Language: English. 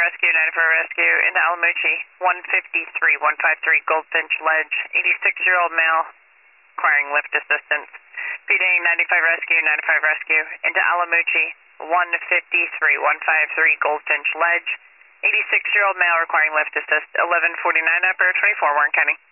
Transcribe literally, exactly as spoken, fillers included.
Rescue, ninety-five Rescue, into Alamucci, one fifty-three, one fifty-three Goldfinch Ledge, eighty-six-year-old male, requiring lift assistance. Feeding ninety-five Rescue, ninety-five Rescue, into Alamucci, one fifty-three, one fifty-three Goldfinch Ledge, eighty-six-year-old male requiring lift assist, eleven forty-nine Upper, twenty-four Warren County.